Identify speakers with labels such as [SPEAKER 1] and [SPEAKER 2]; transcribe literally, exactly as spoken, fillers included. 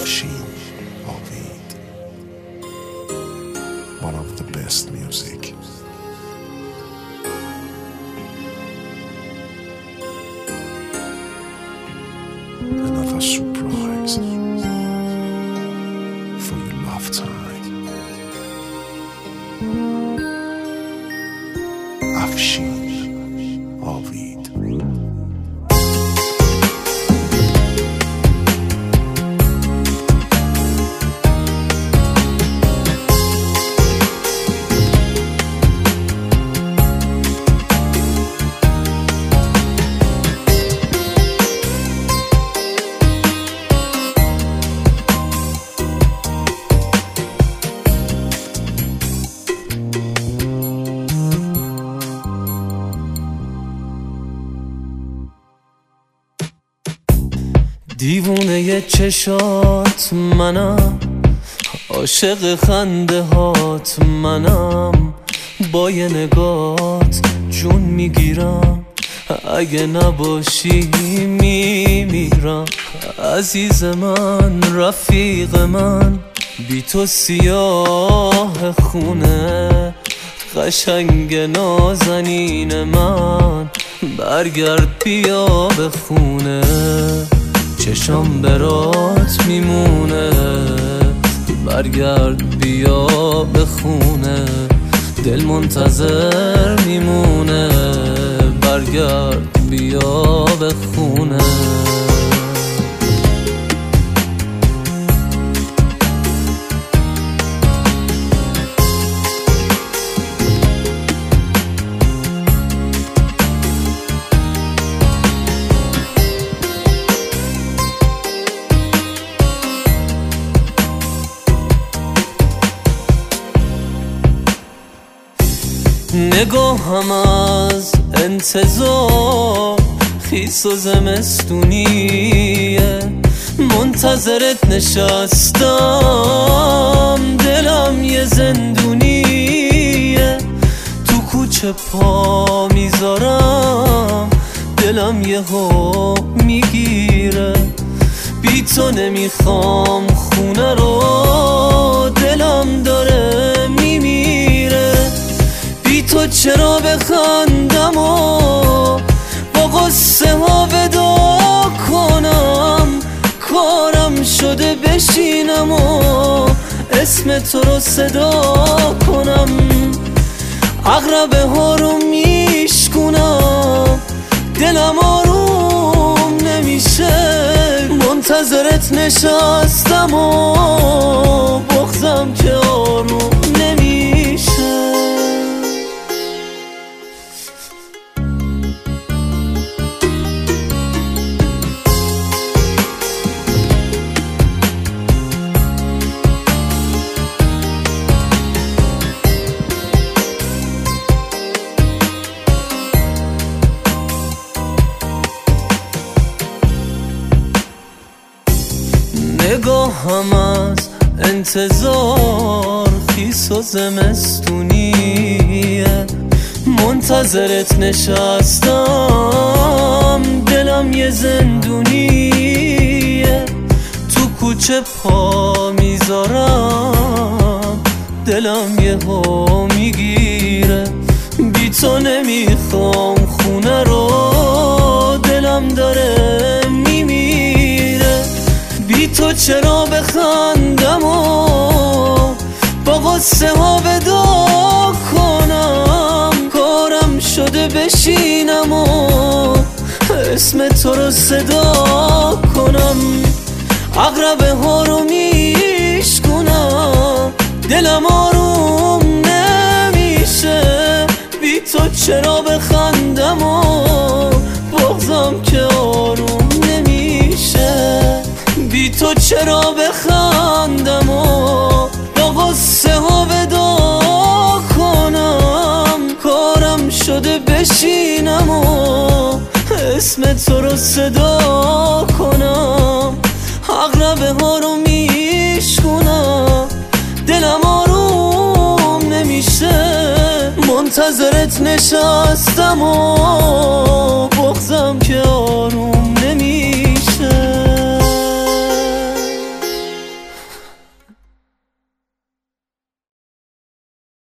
[SPEAKER 1] Afshin Ovid, one of the best music. Another surprise for your lifetime. Afshin Ovid.
[SPEAKER 2] دیوونه چشات منم، عاشق خنده هات منم، با یه نگات جون میگیرم، اگه نباشی میمیرم. عزیز من، رفیق من، بی تو سیاه خونه، قشنگ نازنین من، برگرد بیا به خونه. چشام برات میمونه، برگرد بیا به خونه. دل منتظر میمونه، برگرد بیا به خونه. نگاهم از انتظار خیس و زمستونیه، منتظرت نشستم، دلم یه زندونیه. تو کوچه پا میذارم، دلم یه ها میگیره. بی تو نمیخوام خونه رو، دلم داره میمیره. بی تو چرا بخندم و با غصه ها ودا کنم؟ کارم شده بشینم و اسم تو رو صدا کنم. عقربه ها رو میشکنم، دلم آروم نمیشه. منتظرت نشستم و بغضم که آروم نمیشه. نگاهم از انتظار خیس و زمستونیه، منتظرت نشستم، دلم یه زندونیه. تو کوچه پا میذارم، دلم یه ها میگیره. بی تو نمیخوام خونه رو، دلم داره میمیره. بی تو چرا بخندم و با غصه ها ودا کنم؟ کارم شده بشینم و اسم تو رو صدا کنم. عقربه ها رو میشکنم، دلم آروم نمیشه. بی تو چرا بخندم و بغضم که آروم نمیشه. بی تو چرا بخندم و با غصه ها ودا کنم؟ کارم شده بشینم و اسم تو رو صدا کنم. عقربه ها رو میشکنم، دلم آروم نمیشه. منتظرت نشستم و